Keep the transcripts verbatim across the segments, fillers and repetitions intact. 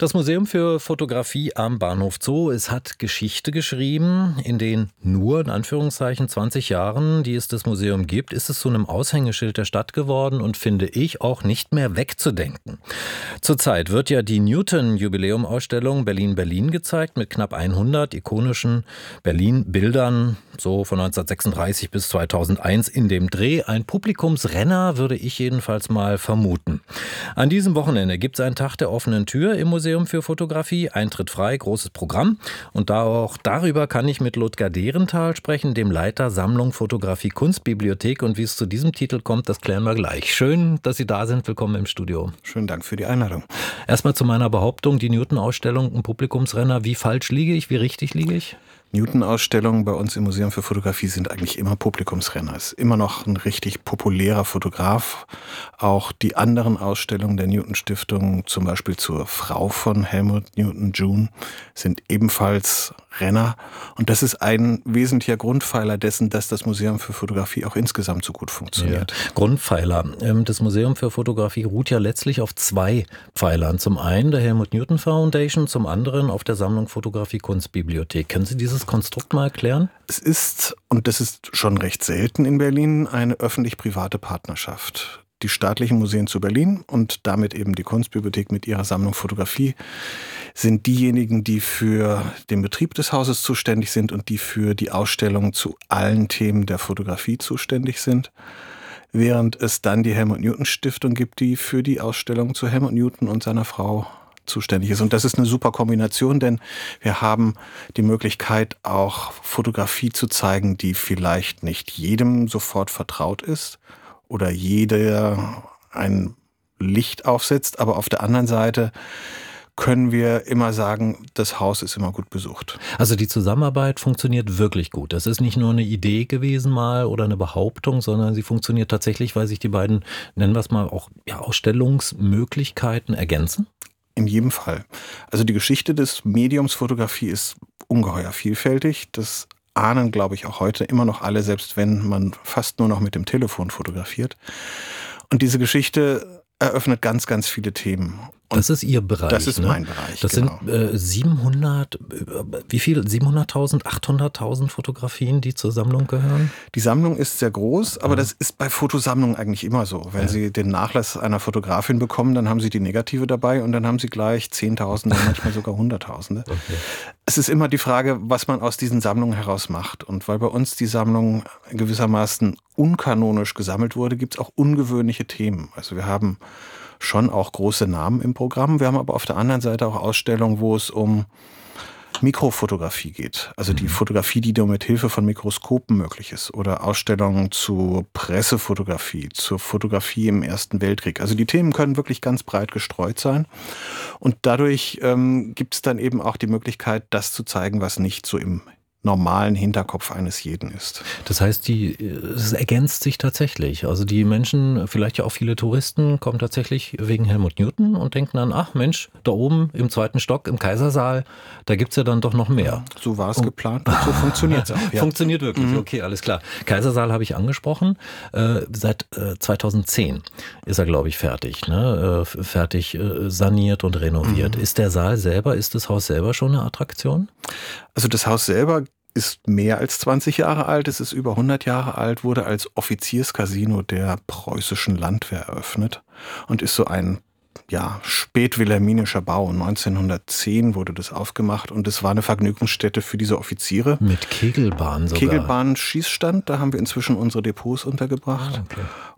Das Museum für Fotografie am Bahnhof Zoo, es hat Geschichte geschrieben. In den nur, in Anführungszeichen, zwanzig Jahren, die es das Museum gibt, ist es zu einem Aushängeschild der Stadt geworden und, finde ich, auch nicht mehr wegzudenken. Zurzeit wird ja die Newton-Jubiläum-Ausstellung Berlin-Berlin gezeigt mit knapp hundert ikonischen Berlin-Bildern, so von neunzehnhundertsechsunddreißig bis zweitausendeins in dem Dreh. Ein Publikumsrenner würde ich jedenfalls mal vermuten. An diesem Wochenende gibt es einen Tag der offenen Tür im Museum für Fotografie. Eintritt frei, großes Programm. Und da auch darüber kann ich mit Ludger Derenthal sprechen, dem Leiter Sammlung Fotografie Kunstbibliothek. Und wie es zu diesem Titel kommt, das klären wir gleich. Schön, dass Sie da sind. Willkommen im Studio. Schönen Dank für die Einladung. Erstmal zu meiner Behauptung, die Newton-Ausstellung, ein Publikumsrenner. Wie falsch liege ich? Wie richtig liege ich? Newton-Ausstellungen bei uns im Museum für Fotografie sind eigentlich immer Publikumsrenner. Es ist immer noch ein richtig populärer Fotograf. Auch die anderen Ausstellungen der Newton-Stiftung, zum Beispiel zur Frau von Helmut Newton, June, sind ebenfalls Renner. Und das ist ein wesentlicher Grundpfeiler dessen, dass das Museum für Fotografie auch insgesamt so gut funktioniert. Ja, Grundpfeiler. Das Museum für Fotografie ruht ja letztlich auf zwei Pfeilern. Zum einen der Helmut Newton Foundation, zum anderen auf der Sammlung Fotografie Kunstbibliothek. Können Sie dieses Konstrukt mal erklären? Es ist, und das ist schon recht selten in Berlin, eine öffentlich-private Partnerschaft. Die staatlichen Museen zu Berlin und damit eben die Kunstbibliothek mit ihrer Sammlung Fotografie sind diejenigen, die für den Betrieb des Hauses zuständig sind und die für die Ausstellung zu allen Themen der Fotografie zuständig sind. Während es dann die Helmut Newton Stiftung gibt, die für die Ausstellung zu Helmut Newton und seiner Frau zuständig ist. Und das ist eine super Kombination, denn wir haben die Möglichkeit, auch Fotografie zu zeigen, die vielleicht nicht jedem sofort vertraut ist oder jeder ein Licht aufsetzt. Aber auf der anderen Seite können wir immer sagen, das Haus ist immer gut besucht. Also die Zusammenarbeit funktioniert wirklich gut. Das ist nicht nur eine Idee gewesen mal oder eine Behauptung, sondern sie funktioniert tatsächlich, weil sich die beiden, nennen wir es mal, auch ja, Ausstellungsmöglichkeiten ergänzen? In jedem Fall. Also die Geschichte des Mediums Fotografie ist ungeheuer vielfältig. Das ahnen, glaube ich, auch heute immer noch alle, selbst wenn man fast nur noch mit dem Telefon fotografiert. Und diese Geschichte eröffnet ganz, ganz viele Themen. Und das ist Ihr Bereich. Das ist ne? mein Bereich, Das genau. sind äh, siebenhundert, wie viel? siebenhunderttausend, achthunderttausend Fotografien, die zur Sammlung gehören? Die Sammlung ist sehr groß, aber ja. Das ist bei Fotosammlungen eigentlich immer so. Wenn ja. Sie den Nachlass einer Fotografin bekommen, dann haben Sie die Negative dabei und dann haben Sie gleich Zehntausende, manchmal sogar Hunderttausende. Okay. Es ist immer die Frage, was man aus diesen Sammlungen heraus macht. Und weil bei uns die Sammlung gewissermaßen unkanonisch gesammelt wurde, gibt es auch ungewöhnliche Themen. Also wir haben schon auch große Namen im Programm. Wir haben aber auf der anderen Seite auch Ausstellungen, wo es um Mikrofotografie geht. Also die Fotografie, die nur mit Hilfe von Mikroskopen möglich ist. Oder Ausstellungen zur Pressefotografie, zur Fotografie im Ersten Weltkrieg. Also die Themen können wirklich ganz breit gestreut sein. Und dadurch ähm, gibt es dann eben auch die Möglichkeit, das zu zeigen, was nicht so im normalen Hinterkopf eines jeden ist. Das heißt, die, es ergänzt sich tatsächlich. Also die Menschen, vielleicht ja auch viele Touristen, kommen tatsächlich wegen Helmut Newton und denken dann, ach Mensch, da oben im zweiten Stock im Kaisersaal, da gibt's ja dann doch noch mehr. So war es und geplant und so funktioniert es auch. Ja. Funktioniert wirklich, mhm. Okay, alles klar. Kaisersaal habe ich angesprochen. Äh, seit äh, zweitausendzehn ist er, glaube ich, fertig. Ne? Äh, fertig äh, saniert und renoviert. Mhm. Ist der Saal selber, ist das Haus selber schon eine Attraktion? Also das Haus selber ist mehr als zwanzig Jahre alt, es ist über hundert Jahre alt, wurde als Offizierscasino der preußischen Landwehr eröffnet und ist so ein ja, spätwilhelminischer Bau. neunzehnhundertzehn wurde das aufgemacht und es war eine Vergnügungsstätte für diese Offiziere. Mit Kegelbahn sogar. Kegelbahn, Schießstand, da haben wir inzwischen unsere Depots untergebracht. Ah, okay.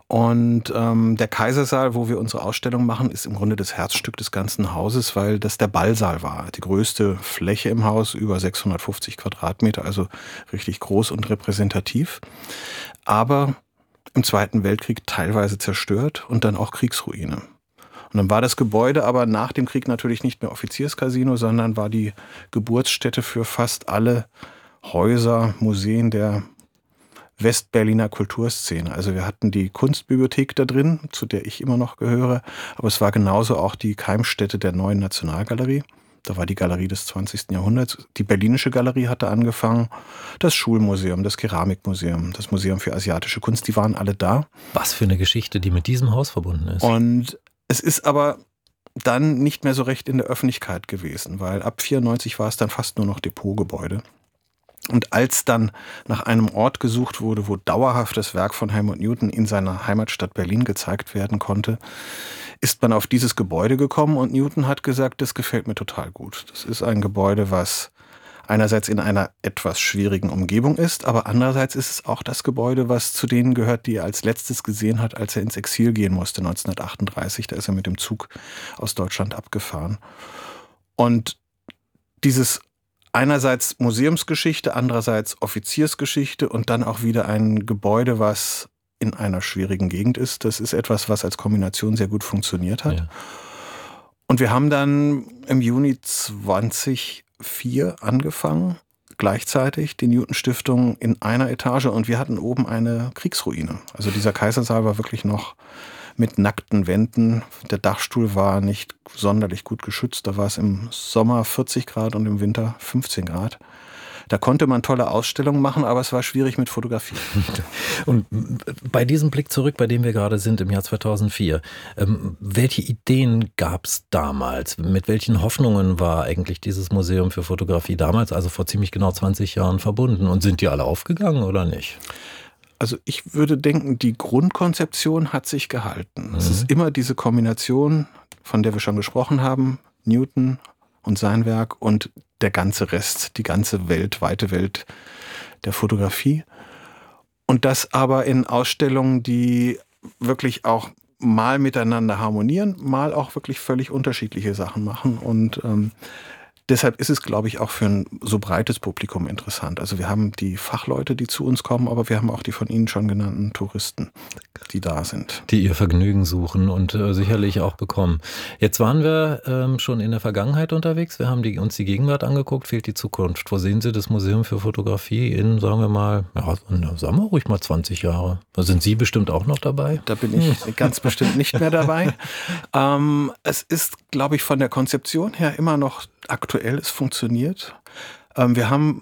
Und ähm, der Kaisersaal, wo wir unsere Ausstellung machen, ist im Grunde das Herzstück des ganzen Hauses, weil das der Ballsaal war. Die größte Fläche im Haus, über sechshundertfünfzig Quadratmeter, also richtig groß und repräsentativ. Aber im Zweiten Weltkrieg teilweise zerstört und dann auch Kriegsruine. Und dann war das Gebäude aber nach dem Krieg natürlich nicht mehr Offizierscasino, sondern war die Geburtsstätte für fast alle Häuser, Museen der Westberliner Kulturszene. Also wir hatten die Kunstbibliothek da drin, zu der ich immer noch gehöre, aber es war genauso auch die Keimstätte der Neuen Nationalgalerie. Da war die Galerie des zwanzigsten Jahrhunderts. Die Berlinische Galerie hatte angefangen, das Schulmuseum, das Keramikmuseum, das Museum für asiatische Kunst, die waren alle da. Was für eine Geschichte, die mit diesem Haus verbunden ist. Und es ist aber dann nicht mehr so recht in der Öffentlichkeit gewesen, weil ab vierundneunzig war es dann fast nur noch Depotgebäude. Und als dann nach einem Ort gesucht wurde, wo dauerhaft das Werk von Helmut Newton in seiner Heimatstadt Berlin gezeigt werden konnte, ist man auf dieses Gebäude gekommen und Newton hat gesagt, das gefällt mir total gut. Das ist ein Gebäude, was einerseits in einer etwas schwierigen Umgebung ist, aber andererseits ist es auch das Gebäude, was zu denen gehört, die er als letztes gesehen hat, als er ins Exil gehen musste, neunzehnhundertachtunddreißig. Da ist er mit dem Zug aus Deutschland abgefahren. Und dieses einerseits Museumsgeschichte, andererseits Offiziersgeschichte und dann auch wieder ein Gebäude, was in einer schwierigen Gegend ist. Das ist etwas, was als Kombination sehr gut funktioniert hat. Ja. Und wir haben dann im Juni zweitausendvier angefangen, gleichzeitig die Newton-Stiftung in einer Etage und wir hatten oben eine Kriegsruine. Also dieser Kaisersaal war wirklich noch mit nackten Wänden. Der Dachstuhl war nicht sonderlich gut geschützt. Da war es im Sommer vierzig Grad und im Winter fünfzehn Grad. Da konnte man tolle Ausstellungen machen, aber es war schwierig mit Fotografie. Und bei diesem Blick zurück, bei dem wir gerade sind, im Jahr zweitausendvier, ähm, welche Ideen gab es damals? Mit welchen Hoffnungen war eigentlich dieses Museum für Fotografie damals, also vor ziemlich genau zwanzig Jahren, verbunden? Und sind die alle aufgegangen oder nicht? Also ich würde denken, die Grundkonzeption hat sich gehalten. Mhm. Es ist immer diese Kombination, von der wir schon gesprochen haben, Newton und sein Werk und der ganze Rest, die ganze Welt, weite Welt der Fotografie. Und das aber in Ausstellungen, die wirklich auch mal miteinander harmonieren, mal auch wirklich völlig unterschiedliche Sachen machen. Und ähm, deshalb ist es, glaube ich, auch für ein so breites Publikum interessant. Also wir haben die Fachleute, die zu uns kommen, aber wir haben auch die von Ihnen schon genannten Touristen, die da sind. Die ihr Vergnügen suchen und äh, sicherlich auch bekommen. Jetzt waren wir ähm, schon in der Vergangenheit unterwegs. Wir haben die, uns die Gegenwart angeguckt, fehlt die Zukunft. Wo sehen Sie das Museum für Fotografie in, sagen wir mal, ja, sagen wir ruhig mal zwanzig Jahre? Da sind Sie bestimmt auch noch dabei? Da bin ich hm. ganz bestimmt nicht mehr dabei. ähm, es ist, glaube ich, von der Konzeption her immer noch aktuell, es funktioniert. Ähm, wir haben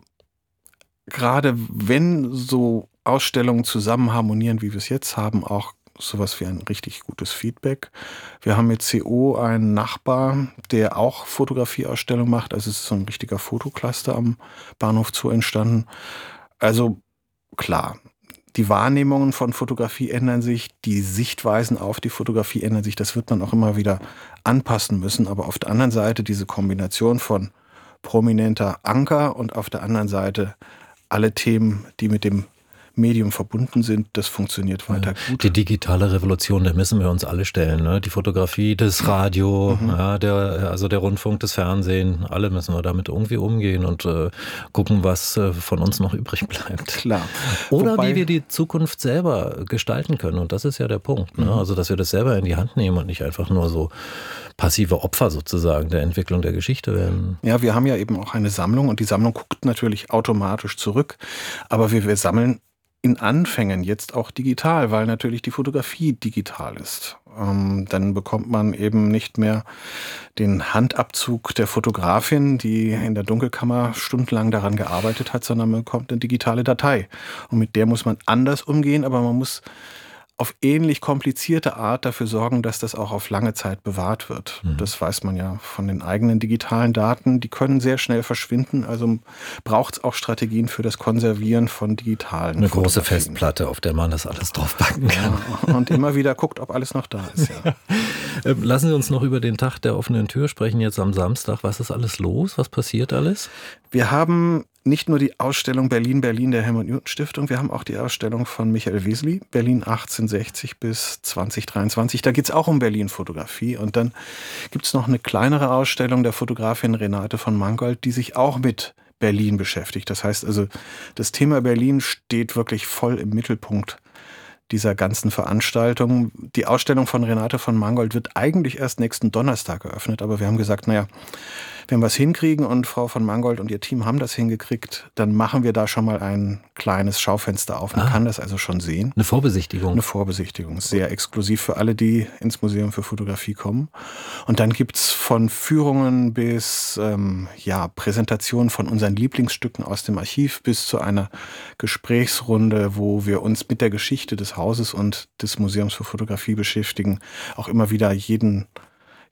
gerade, wenn so Ausstellungen zusammen harmonieren, wie wir es jetzt haben, auch sowas wie ein richtig gutes Feedback. Wir haben mit C O einen Nachbar, der auch Fotografieausstellung macht. Also es ist so ein richtiger Fotocluster am Bahnhof Zoo entstanden. Also klar, die Wahrnehmungen von Fotografie ändern sich, die Sichtweisen auf die Fotografie ändern sich. Das wird man auch immer wieder anpassen müssen. Aber auf der anderen Seite diese Kombination von prominenter Anker und auf der anderen Seite alle Themen, die mit dem Medium verbunden sind, das funktioniert weiter ja, gut. Die digitale Revolution, der müssen wir uns alle stellen. Ne? Die Fotografie, das Radio, mhm. ja, der, also der Rundfunk, das Fernsehen, alle müssen wir damit irgendwie umgehen und äh, gucken, was äh, von uns noch übrig bleibt. Klar. Oder Wobei, wie wir die Zukunft selber gestalten können. Und das ist ja der Punkt. Ne? Also, dass wir das selber in die Hand nehmen und nicht einfach nur so passive Opfer sozusagen der Entwicklung der Geschichte werden. Ja, wir haben ja eben auch eine Sammlung und die Sammlung guckt natürlich automatisch zurück. Aber wir, wir sammeln in Anfängen jetzt auch digital, weil natürlich die Fotografie digital ist. Ähm, dann bekommt man eben nicht mehr den Handabzug der Fotografin, die in der Dunkelkammer stundenlang daran gearbeitet hat, sondern man bekommt eine digitale Datei. Und mit der muss man anders umgehen, aber man muss auf ähnlich komplizierte Art dafür sorgen, dass das auch auf lange Zeit bewahrt wird. Mhm. Das weiß man ja von den eigenen digitalen Daten. Die können sehr schnell verschwinden. Also braucht es auch Strategien für das Konservieren von digitalen Eine große Festplatte, auf der man das alles draufpacken kann. Ja, und immer wieder guckt, ob alles noch da ist. Ja. Lassen Sie uns noch über den Tag der offenen Tür sprechen, jetzt am Samstag. Was ist alles los? Was passiert alles? Wir haben nicht nur die Ausstellung Berlin, Berlin der Helmut-Newton-Stiftung, wir haben auch die Ausstellung von Michael Wesely, Berlin achtzehnhundertsechzig bis zwanzig dreiundzwanzig. Da geht es auch um Berlin-Fotografie. Und dann gibt es noch eine kleinere Ausstellung der Fotografin Renate von Mangold, die sich auch mit Berlin beschäftigt. Das heißt also, das Thema Berlin steht wirklich voll im Mittelpunkt dieser ganzen Veranstaltung. Die Ausstellung von Renate von Mangold wird eigentlich erst nächsten Donnerstag eröffnet, aber wir haben gesagt, naja, wenn wir es hinkriegen und Frau von Mangold und ihr Team haben das hingekriegt, dann machen wir da schon mal ein kleines Schaufenster auf. Man ah, kann das also schon sehen. Eine Vorbesichtigung. Eine Vorbesichtigung, sehr exklusiv für alle, die ins Museum für Fotografie kommen. Und dann gibt's von Führungen bis ähm, ja, Präsentationen von unseren Lieblingsstücken aus dem Archiv bis zu einer Gesprächsrunde, wo wir uns mit der Geschichte des Hauses und des Museums für Fotografie beschäftigen, auch immer wieder jeden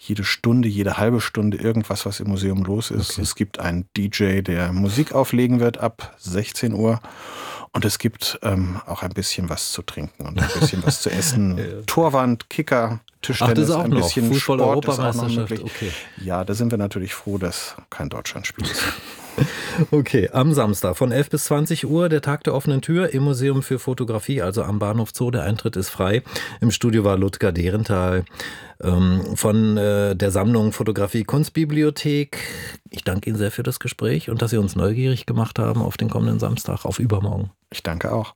jede Stunde, jede halbe Stunde irgendwas, was im Museum los ist. Okay. Es gibt einen D J, der Musik auflegen wird ab sechzehn Uhr. Und es gibt ähm, auch ein bisschen was zu trinken und ein bisschen was zu essen. ja. Torwand, Kicker, Tischtennis, Ach, das ist auch ein noch. bisschen Fußball, Sport ist auch noch Europameisterschaft. möglich. Okay. Ja, da sind wir natürlich froh, dass kein Deutschlandspiel ist. Okay, am Samstag von elf bis zwanzig Uhr, der Tag der offenen Tür im Museum für Fotografie, also am Bahnhof Zoo. Der Eintritt ist frei. Im Studio war Ludger Derenthal ähm, von äh, der Sammlung Fotografie Kunstbibliothek. Ich danke Ihnen sehr für das Gespräch und dass Sie uns neugierig gemacht haben auf den kommenden Samstag, auf übermorgen. Ich danke auch.